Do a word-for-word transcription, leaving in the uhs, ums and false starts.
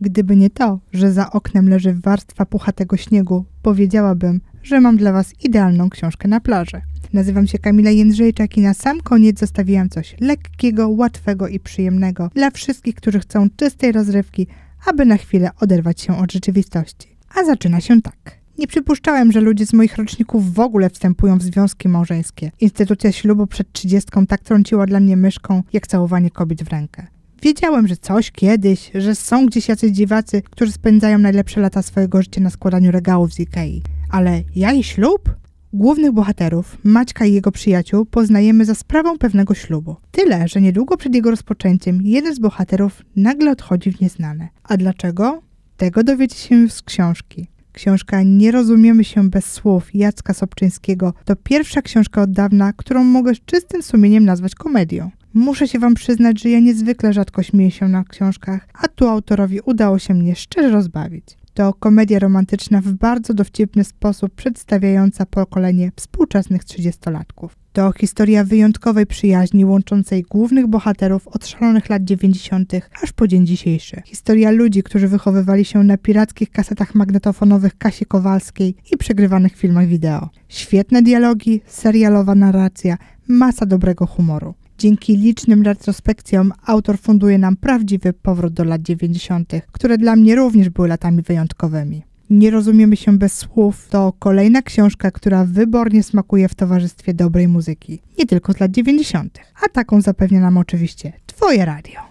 Gdyby nie to, że za oknem leży warstwa puchatego śniegu, powiedziałabym, że mam dla Was idealną książkę na plażę. Nazywam się Kamila Jędrzejczak i na sam koniec zostawiłam coś lekkiego, łatwego i przyjemnego dla wszystkich, którzy chcą czystej rozrywki, aby na chwilę oderwać się od rzeczywistości. A zaczyna się tak. Nie przypuszczałem, że ludzie z moich roczników w ogóle wstępują w związki małżeńskie. Instytucja ślubu przed trzydziestką tak trąciła dla mnie myszką, jak całowanie kobiet w rękę. Wiedziałem, że coś kiedyś, że są gdzieś jacyś dziwacy, którzy spędzają najlepsze lata swojego życia na składaniu regałów z Ikei. Ale ja i ślub? Głównych bohaterów, Maćka i jego przyjaciół, poznajemy za sprawą pewnego ślubu. Tyle, że niedługo przed jego rozpoczęciem jeden z bohaterów nagle odchodzi w nieznane. A dlaczego? Tego dowiecie się z książki. Książka Nie rozumiemy się bez słów Jacka Sobczyńskiego to pierwsza książka od dawna, którą mogę z czystym sumieniem nazwać komedią. Muszę się Wam przyznać, że ja niezwykle rzadko śmieję się na książkach, a tu autorowi udało się mnie szczerze rozbawić. To komedia romantyczna w bardzo dowcipny sposób przedstawiająca pokolenie współczesnych trzydziestolatków. To historia wyjątkowej przyjaźni łączącej głównych bohaterów od szalonych lat dziewięćdziesiątych aż po dzień dzisiejszy. Historia ludzi, którzy wychowywali się na pirackich kasetach magnetofonowych Kasi Kowalskiej i przegrywanych filmach wideo. Świetne dialogi, serialowa narracja, masa dobrego humoru. Dzięki licznym retrospekcjom autor funduje nam prawdziwy powrót do lat dziewięćdziesiątych, które dla mnie również były latami wyjątkowymi. Nie rozumiemy się bez słów to kolejna książka, która wybornie smakuje w towarzystwie dobrej muzyki. Nie tylko z lat dziewięćdziesiątych, a taką zapewnia nam oczywiście Twoje radio.